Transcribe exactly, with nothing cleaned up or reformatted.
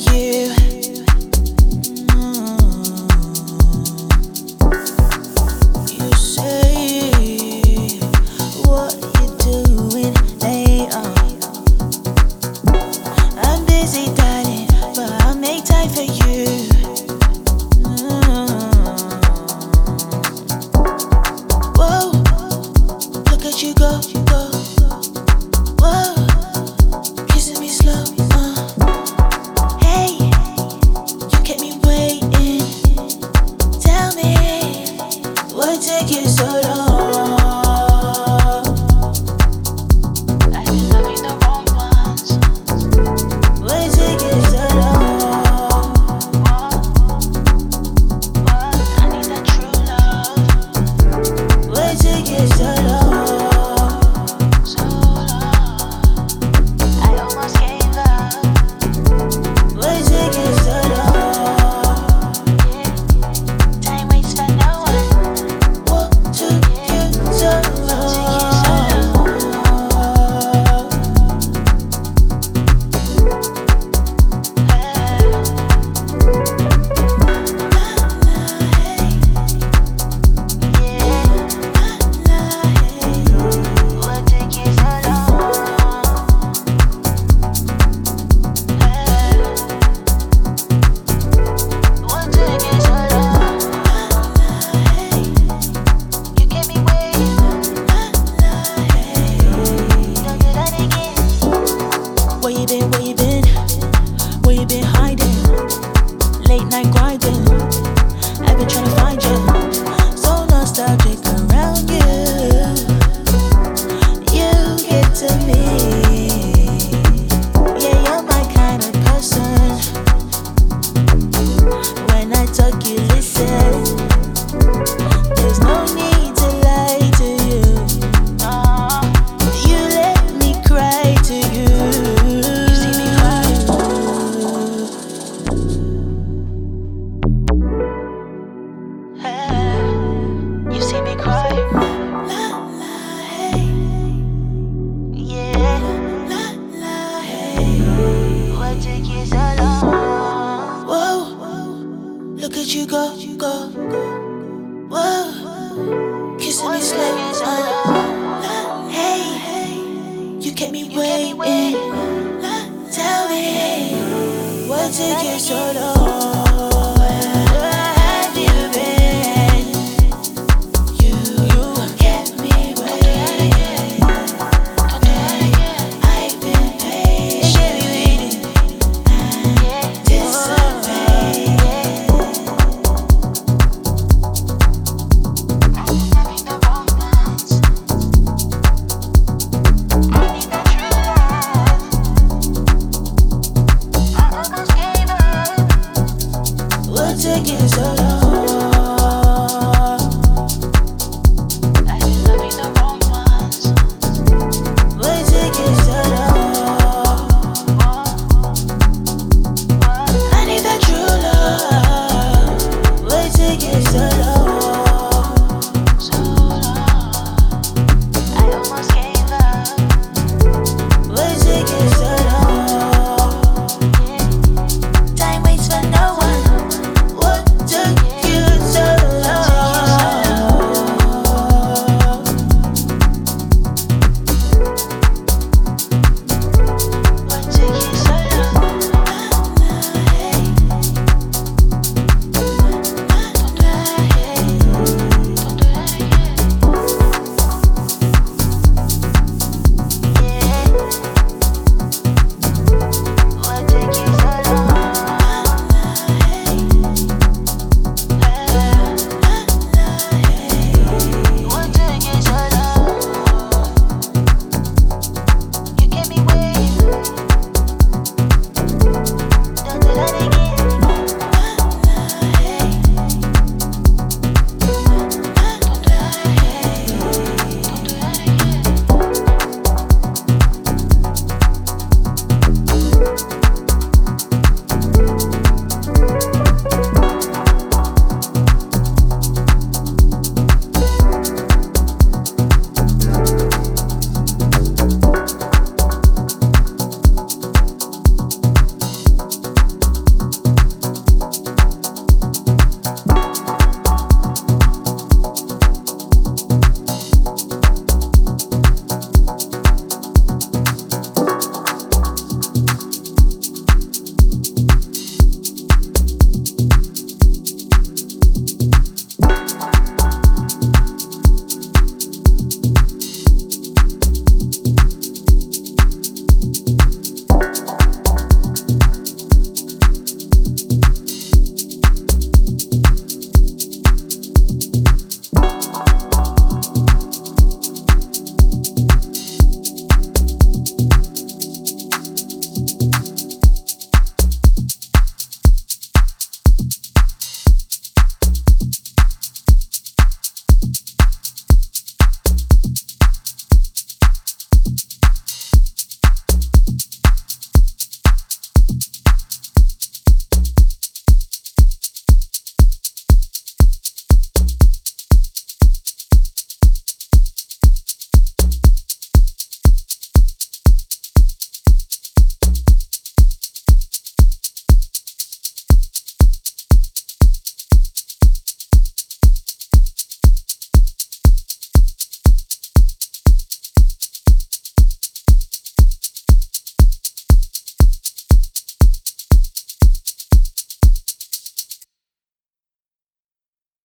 you. Mm. You say what you doing later. I'm busy, darling, but I'll make time for you. Mm. Whoa, look at you go, go. Whoa, kissing me slow. Uh. Hey, you kept me waiting. Tell me, what took you so long? I've been loving the wrong ones. What took you so long? What? I need that true love. What took you so long? So long. I almost gave up. What took you so long? Yeah. Time waits for no one. What took you so long? What took you so long? What took you so long? You kept me waiting. Don't do that again. Where you been? Where you been? Where you been hiding? Late night grinding. I've been trying to find you. So nostalgic around you. You get to me. Yeah, you're my kind of person. When I talk, you listen. There's no need to lie to you. You let me cry to you. You see me cry. You see me cry. Yeah. What took you so long? Whoa, look at you go, go. Whoa, kissing me slow. Uh. Hey, you kept me waiting. Tell me, what took you so long? Where have you been? You, you kept me waiting. I've been patiently waiting. Disobey. What took you so long?